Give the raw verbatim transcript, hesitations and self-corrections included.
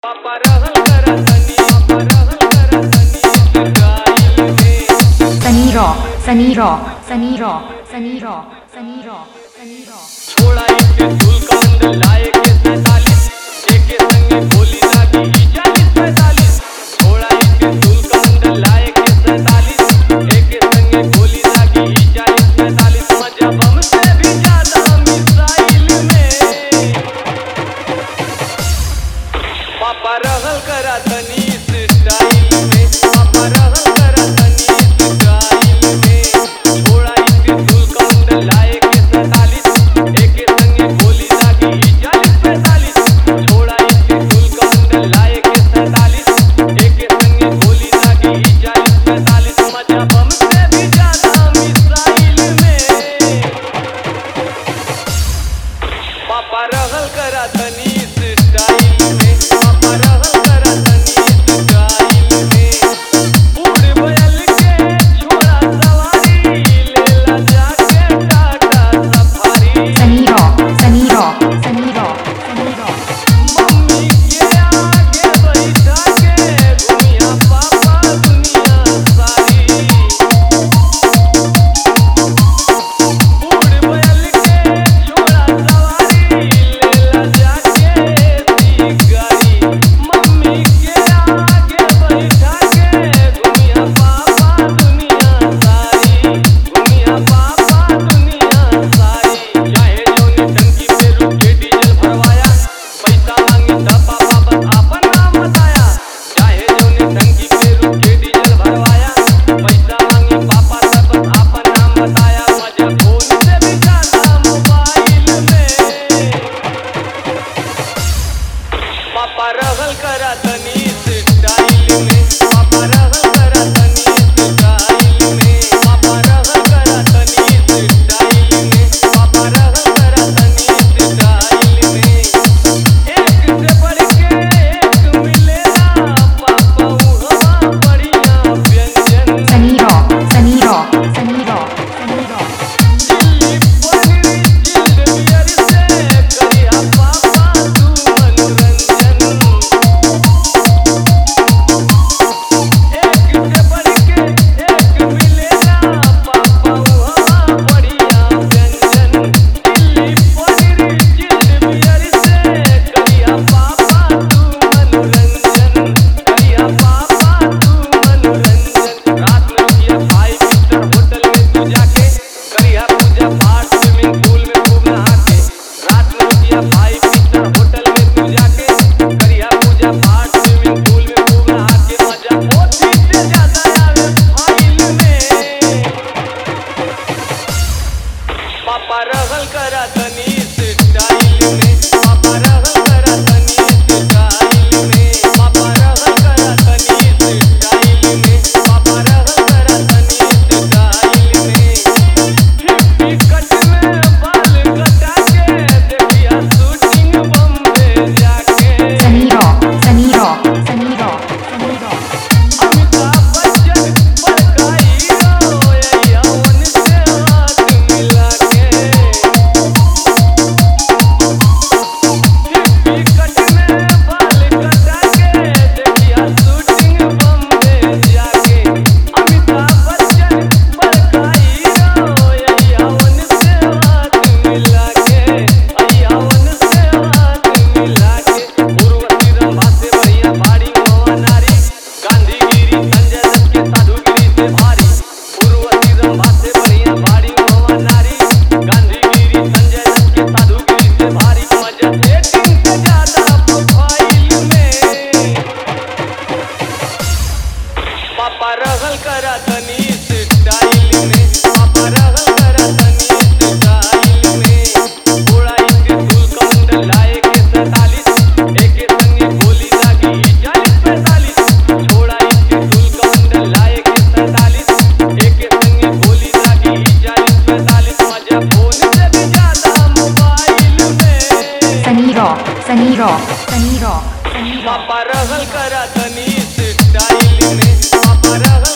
पापा रहल करा तनी पापा रहल करा तनी गाइल में सनी रॉ सनी रॉ सनी रॉ सनी रॉ सनी रॉ सनी रॉ छोड़ा इसे धूल कांड लाए के सैतालीस एके संगे बोली लागी चालीस पैंतालीस छोड़ा इसे धूल कांड लाए के सैतालीस एके संगे बोली लागी चालीस पैंतालीस मजा बम से भी ज्यादा मिसाइल में पापा रहल करा तनी स्टाइल में पापा रहल करा तनी स्टाइल में छोड़ा इसे धूल कांड लाए के सैतालीस एके संगे बोली लागी चालीस पैंतालीस छोड़ा इसे धूल कांड लाए के सैतालीस एके संगे बोली लागी चालीस पैंतालीस मजा बम से भी ज्यादा मिसाइल में पापा रहल करा तनी स्टाइल में पापा रहल करा तनी स्टाइल में बूढ़ बैल के छोड़ा सवारी लेला जाके टाटा सफारी सनी रॉ सनी रॉ सनी रॉ सनी रॉ मम्मी के आगे बैठा के घूमिया पापा दुनिया सारी बूढ़ बैल के छोड़ा सवारी लेला जाके गाड़ी मम्मी के आगे बैठा के घूमिया पापा दुनिया सारी घूमिया पापा दुनिया सारी चाहे जौने टंकी पे रुक के डीजल भरवाया पैसा मांगी था पापा बस आपन नाम बताया चाहे जौने टंकी पे रुक के डीजल भरवाया पैसा मांगी पापा था बस आपन नाम बताया मजा फोन से भी ज्यादा मोबाइल में पापा रहल करा तनी स्टाइल में पापा रहल करा तनी स्टाइल में पापा रहल करा तनी स्टाइल में पापा रहल करा तनी स्टाइल में एक से बढ़ के एक मिलेला पापा उहवा बढ़िया व्यंजन सनी रॉ सनी रॉ सनी रॉ सनी रॉ दिल्ली पनीर चिल्ड बियर से करिया पापा तू मनोरंजन एक से बढ़ के एक मिलेला पापा उहवा बढ़िया व्यंजन दिल्ली पनीर चिल्ड बियर से करिया पापा तू मनोरंजन करिया पापा तू मनोरंजन रात में किया फाइव स्टार होटल में तू जाके करिया पूजा पाठ स्विमिंग पूल में खूब नहा के रात में किया फाइव स्टार होटल में तू जाके करिया पूजा पाठ स्विमिंग पूल में खूब नहा के मजा होती से ज्यादा आवे फाइल में पापा रहल करा तनी स्टाइल में पापा रहल करा तनी स्टाइल में पापा रहल करा तनी स्टाइल में पापा रहल करा तनी स्टाइल में हिप्पी कट में बाल कटा के देखिया शूटिंग बम्बे जाके सनी रॉ सनी रॉ सनी रॉ सनी रॉ अमिताभ बच्चन बड़का हीरो यौवन से हाथ मिला के हिप्पी कट में बाल कटा के देखिया शूटिंग बम्बे जाके अमिताभ बच्चन बड़का हीरो यौवन से हाथ मिला के यौवन से हाथ मिला के उर्वशी रंभा से बढ़िया बाड़ी मवा नारी गांधीगिरी संजय दत्त के साधुगिरी से भारी उर्वशी रंभा से बढ़िया बाड़ी मवा नारी गांधीगिरी संजय दत्त के साधुगिरी से भारी मजा सेटिंग से ज्यादा प्रोफाइल में पापा रहल करा तनी स्टाइल में पापा रहल करा तनी स्टाइल में थोड़ा इसे धूल कांड लाए के सैतालीस एके संगे बोली लागी चालीस पैंतालीस छोड़ा इसे धूल कांड लाए के सैतालीस एके संगे बोली लागी चालीस पैंतालीस मजा फोन से भी ज्यादा मोबाइल में सनी रॉ सनी रॉ सनी रॉ सनी रॉ पापा रहल करा तनी स्टाइल में पापा रहल